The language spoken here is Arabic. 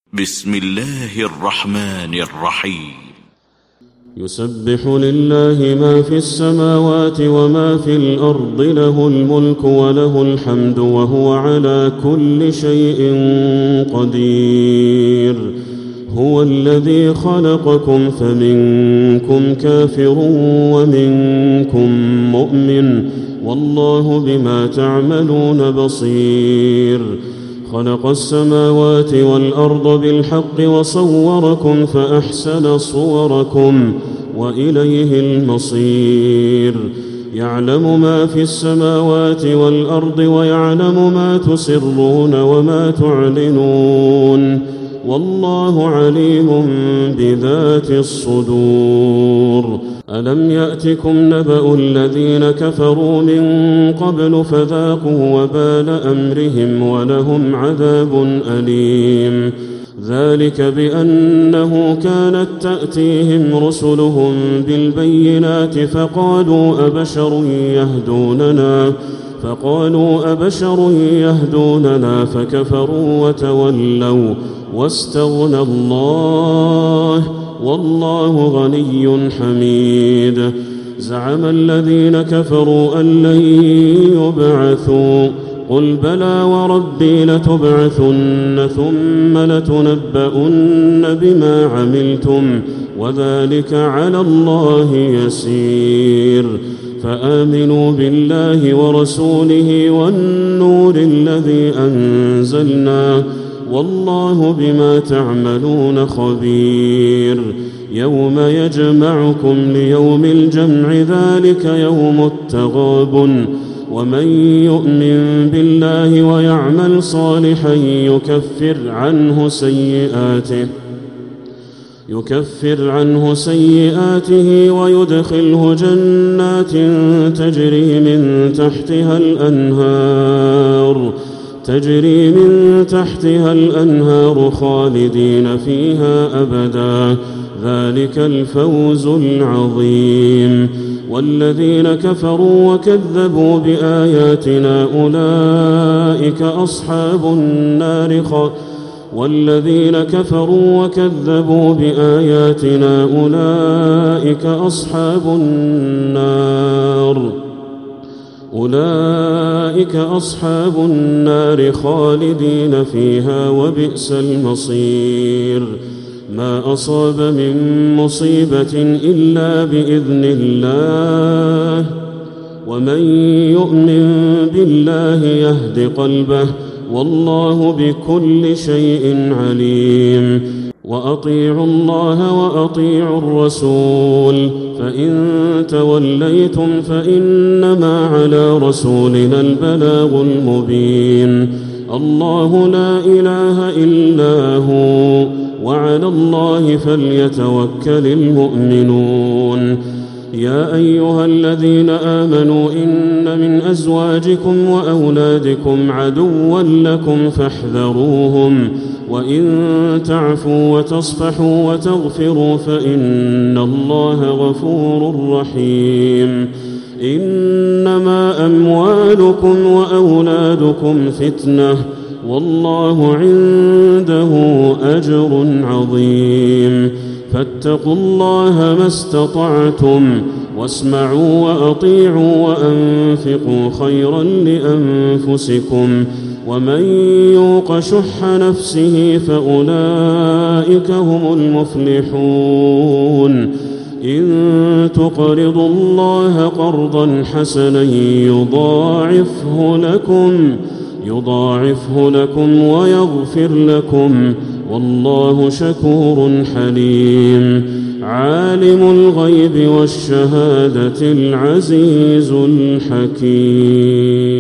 بسم الله الرحمن الرحيم. يسبح لله ما في السماوات وما في الأرض، له الملك وله الحمد وهو على كل شيء قدير. هو الذي خلقكم فمنكم كافر ومنكم مؤمن، والله بما تعملون بصير. خلق السماوات والأرض بالحق وصوركم فأحسن صوركم وإليه المصير. يعلم ما في السماوات والأرض ويعلم ما تسرون وما تعلنون، والله عليم بذات الصدور. ألم يأتكم نبأ الذين كفروا من قبل فذاقوا وبال أمرهم ولهم عذاب أليم. ذلك بأنه كانت تأتيهم رسلهم بالبينات فقالوا أبشر يهدوننا فكفروا وتولوا واستغنى الله، والله غني حميد. زعم الذين كفروا أن لن يبعثوا، قل بلى وربي لتبعثن ثم لتنبؤن بما عملتم وذلك على الله يسير. فآمنوا بالله ورسوله والنور الذي أنزلنا، والله بما تعملون خبير. يوم يجمعكم ليوم الجمع، ذلك يوم التغابن. ومن يؤمن بالله ويعمل صالحا يكفر عنه سيئاته ويدخله جنات تجري من تحتها الأنهار خالدين فيها أبدا، ذلك الفوز العظيم. والذين كفروا وكذبوا بآياتنا أولئك أصحاب النار خالدين فيها وبئس المصير. ما أصاب من مصيبة إلا بإذن الله، ومن يؤمن بالله يهد قلبه، والله بكل شيء عليم. وأطيعوا الله وأطيعوا الرسول، فإن توليتم فإنما على رسولنا البلاغ المبين. الله لا إله إلا هو، وعلى الله فليتوكل المؤمنون. يا أيها الذين آمنوا إن من أزواجكم وأولادكم عدوا لكم فاحذروهم، وإن تعفوا وتصفحوا وتغفروا فإن الله غفور رحيم. إنما أموالكم وأولادكم فتنة، والله عنده أجر عظيم. فاتقوا الله ما استطعتم، واسمعوا وأطيعوا وأنفقوا خيرا لأنفسكم، ومن يوق شح نفسه فأولئك هم المفلحون. إن تقرضوا الله قرضا حسنا يضاعفه لكم ويغفر لكم، والله شكور حليم. عالم الغيب والشهادة العزيز الحكيم.